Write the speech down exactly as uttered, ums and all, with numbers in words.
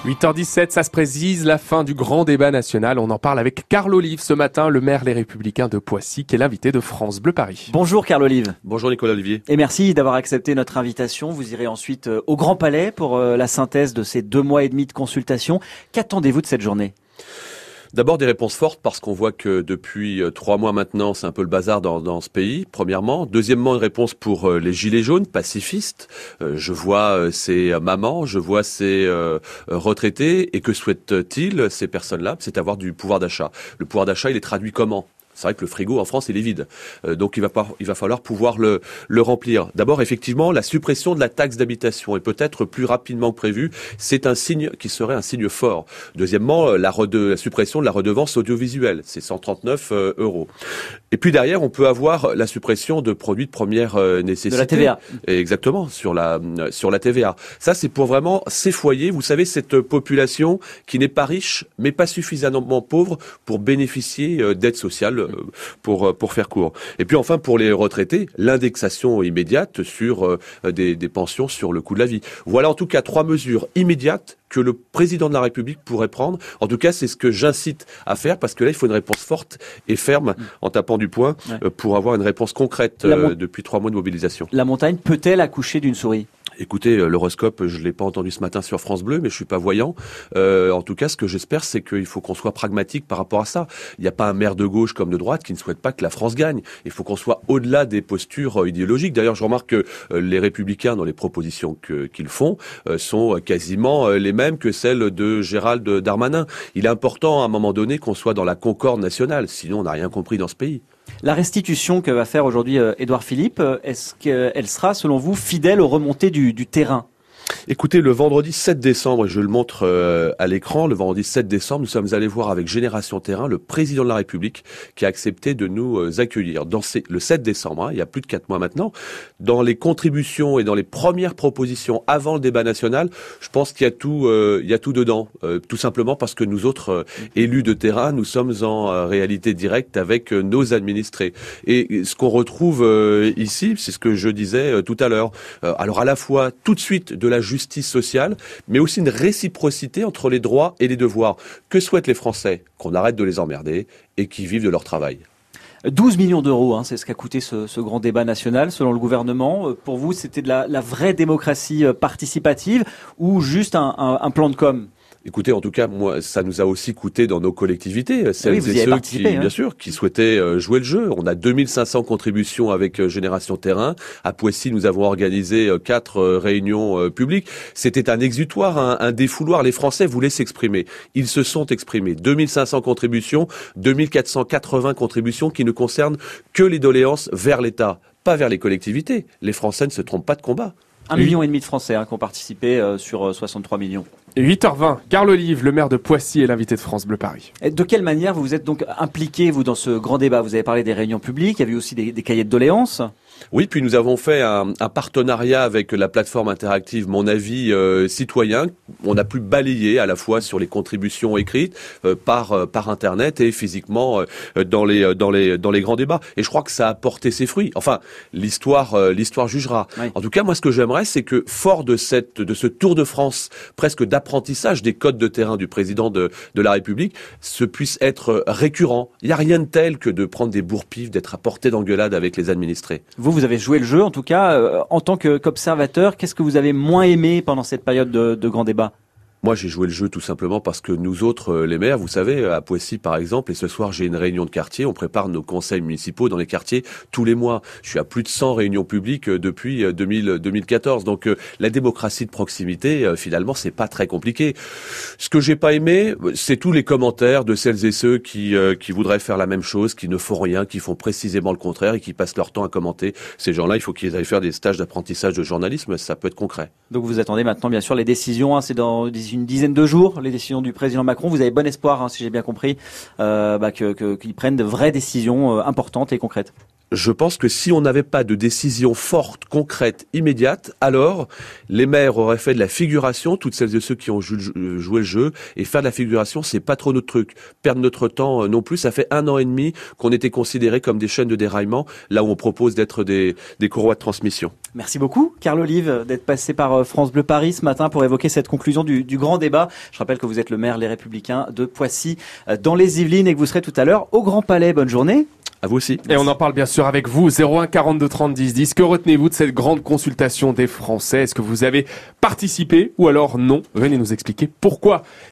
huit heures dix-sept, ça se précise, la fin du grand débat national. On en parle avec Carl Olive ce matin, le maire Les Républicains de Poissy, qui est l'invité de France Bleu Paris. Bonjour Carl Olive. Bonjour Nicolas Olivier. Et merci d'avoir accepté notre invitation. Vous irez ensuite au Grand Palais pour la synthèse de ces deux mois et demi de consultation. Qu'attendez-vous de cette journée ? D'abord des réponses fortes parce qu'on voit que depuis trois mois maintenant, c'est un peu le bazar dans, dans ce pays, premièrement. Deuxièmement, une réponse pour les gilets jaunes, pacifistes. Euh, je vois euh, ces mamans, je vois ces euh, retraités. Et que souhaitent-ils, ces personnes-là ? C'est avoir du pouvoir d'achat. Le pouvoir d'achat, il est traduit comment ? C'est vrai que le frigo en France il est vide, euh, donc il va pas, il va falloir pouvoir le, le remplir. D'abord, effectivement, la suppression de la taxe d'habitation et peut-être plus rapidement que prévu, c'est un signe qui serait un signe fort. Deuxièmement, la, rede, la suppression de la redevance audiovisuelle, c'est cent trente-neuf euh, euros. Et puis derrière, on peut avoir la suppression de produits de première euh, nécessité. De la T V A. Et exactement, sur la euh, sur la T V A. Ça, c'est pour vraiment ces foyers. Vous savez, cette population qui n'est pas riche, mais pas suffisamment pauvre pour bénéficier euh, d'aides sociales. Pour pour faire court. Et puis enfin pour les retraités, l'indexation immédiate sur euh, des, des pensions sur le coût de la vie. Voilà en tout cas trois mesures immédiates que le président de la République pourrait prendre. En tout cas, c'est ce que j'incite à faire parce que là, il faut une réponse forte et ferme en tapant du poing ouais. euh, pour avoir une réponse concrète euh, mon... depuis trois mois de mobilisation. La montagne peut-elle accoucher d'une souris ? Écoutez, l'horoscope, je l'ai pas entendu ce matin sur France Bleu, mais je suis pas voyant. Euh, en tout cas, ce que j'espère, c'est qu'il faut qu'on soit pragmatique par rapport à ça. Il n'y a pas un maire de gauche comme de droite qui ne souhaite pas que la France gagne. Il faut qu'on soit au-delà des postures idéologiques. D'ailleurs, je remarque que les Républicains, dans les propositions que, qu'ils font, sont quasiment les mêmes que celles de Gérald Darmanin. Il est important, à un moment donné, qu'on soit dans la concorde nationale. Sinon, on n'a rien compris dans ce pays. La restitution que va faire aujourd'hui Édouard Philippe, est-ce qu'elle sera, selon vous, fidèle aux remontées du, du terrain ? Écoutez, le vendredi sept décembre, et je le montre euh, à l'écran, le vendredi sept décembre, nous sommes allés voir avec Génération Terrain le président de la République qui a accepté de nous euh, accueillir. Dans ces, le sept décembre, hein, il y a plus de quatre mois maintenant, dans les contributions et dans les premières propositions avant le débat national, je pense qu'il y a tout, euh, il y a tout dedans. Euh, tout simplement parce que nous autres euh, élus de terrain, nous sommes en euh, réalité directe avec euh, nos administrés. Et ce qu'on retrouve euh, ici, c'est ce que je disais euh, tout à l'heure. Euh, alors à la fois tout de suite de la justice sociale, mais aussi une réciprocité entre les droits et les devoirs. Que souhaitent les Français ? Qu'on arrête de les emmerder et qu'ils vivent de leur travail. douze millions d'euros, hein, c'est ce qu'a coûté ce, ce grand débat national, selon le gouvernement. Pour vous, c'était de la, la vraie démocratie participative ou juste un, un, un plan de com'? Écoutez, en tout cas, moi, ça nous a aussi coûté dans nos collectivités, celles oui, et ceux qui, hein. bien sûr, qui souhaitaient jouer le jeu. On a deux mille cinq cents contributions avec Génération Terrain. À Poissy, nous avons organisé quatre réunions publiques. C'était un exutoire, un, un défouloir. Les Français voulaient s'exprimer. Ils se sont exprimés. deux mille cinq cents contributions, deux mille quatre cent quatre-vingts contributions qui ne concernent que les doléances vers l'État, pas vers les collectivités. Les Français ne se trompent pas de combat. Un million et demi de Français hein, qui ont participé euh, sur euh, soixante-trois millions. huit heures vingt, Carl Olive, le maire de Poissy est l'invité de France Bleu Paris. Et de quelle manière vous vous êtes donc impliqué, vous, dans ce grand débat ? Vous avez parlé des réunions publiques, il y avait aussi des, des cahiers de doléances. Oui, puis nous avons fait un, un partenariat avec la plateforme interactive Mon Avis euh, Citoyen. On a pu balayer à la fois sur les contributions écrites euh, par euh, par internet et physiquement euh, dans les dans les dans les grands débats. Et je crois que ça a porté ses fruits. Enfin, l'histoire euh, l'histoire jugera. Oui. En tout cas, moi, ce que j'aimerais, c'est que fort de cette de ce tour de France presque d'apprentissage des codes de terrain du président de de la République, ce puisse être récurrent. Il y a rien de tel que de prendre des bourre-pifs, d'être à portée d'engueulade avec les administrés. Vous, vous avez joué le jeu, en tout cas, euh, en tant que, qu'observateur, qu'est-ce que vous avez moins aimé pendant cette période de, de grand débat ? Moi, j'ai joué le jeu tout simplement parce que nous autres, les maires, vous savez, à Poissy par exemple, et ce soir j'ai une réunion de quartier, on prépare nos conseils municipaux dans les quartiers tous les mois. Je suis à plus de cent réunions publiques depuis deux mille, deux mille quatorze. Donc la démocratie de proximité, finalement, c'est pas très compliqué. Ce que j'ai pas aimé, c'est tous les commentaires de celles et ceux qui qui voudraient faire la même chose, qui ne font rien, qui font précisément le contraire et qui passent leur temps à commenter. Ces gens-là, il faut qu'ils aillent faire des stages d'apprentissage de journalisme, ça peut être concret. Donc vous attendez maintenant, bien sûr, les décisions, hein, c'est dans une dizaine de jours, les décisions du président Macron. Vous avez bon espoir, hein, si j'ai bien compris, euh, bah, que, que, qu'ils prennent de vraies décisions euh, importantes et concrètes. Je pense que si on n'avait pas de décision forte, concrète, immédiate, alors les maires auraient fait de la figuration, toutes celles et ceux qui ont joué le jeu, et faire de la figuration, c'est pas trop notre truc. Perdre notre temps non plus, ça fait un an et demi qu'on était considérés comme des chaînes de déraillement, là où on propose d'être des, des courroies de transmission. Merci beaucoup, Carl Olive, d'être passé par France Bleu Paris ce matin pour évoquer cette conclusion du, du grand débat. Je rappelle que vous êtes le maire Les Républicains de Poissy, dans les Yvelines, et que vous serez tout à l'heure au Grand Palais. Bonne journée. À vous aussi. Et on en parle bien sûr avec vous, zéro un quarante-deux trente dix dix. Que retenez-vous de cette grande consultation des Français? Est-ce que vous avez participé ou alors non? Venez nous expliquer pourquoi.